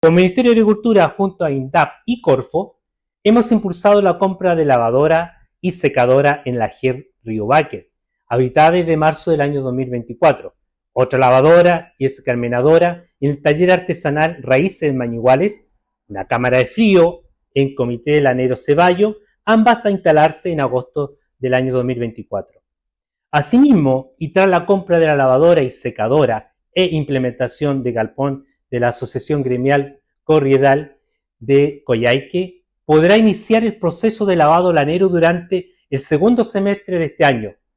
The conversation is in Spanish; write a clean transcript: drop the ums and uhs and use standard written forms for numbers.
Como Ministerio de Agricultura, junto a INDAP y Corfo, hemos impulsado la compra de lavadora y secadora en la GER Río Báquer, habilitada desde marzo del año 2024. Otra lavadora y escarmenadora en el taller artesanal Raíces en Mañiguales, una cámara de frío en Comité Lanero Ceballo, ambas a instalarse en agosto del año 2024. Asimismo, y tras la compra de la lavadora y secadora e implementación de galpón de la Asociación Gremial Corriedal de Coyhaique, podrá iniciar el proceso de lavado lanero durante el segundo semestre de este año,